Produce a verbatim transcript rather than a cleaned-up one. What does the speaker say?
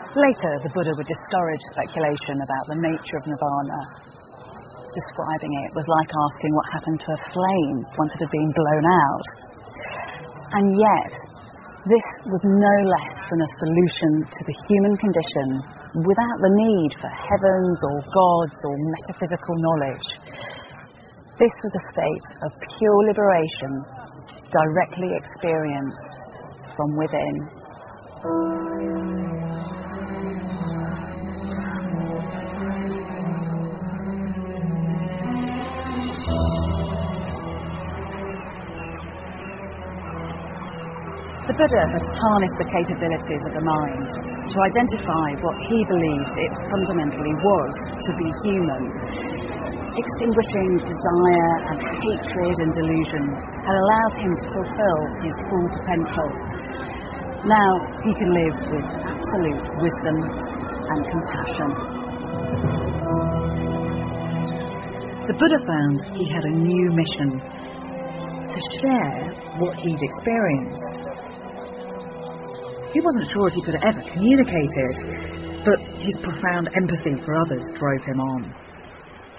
Later, the Buddha would discourage speculation about the nature of nirvana. Describing it was like asking what happened to a flame once it had been blown out. And yet, this was no less than a solution to the human condition without the need for heavens or gods or metaphysical knowledge. This was a state of pure liberation, directly experienced from within. The Buddha had harnessed the capabilities of the mind to identify what he believed it fundamentally was to be human. Extinguishing desire and hatred and delusion had allowed him to fulfill his full potential. Now he can live with absolute wisdom and compassion. The Buddha found he had a new mission: to share what he'd experienced. He wasn't sure if he could ever communicate it, but his profound empathy for others drove him on.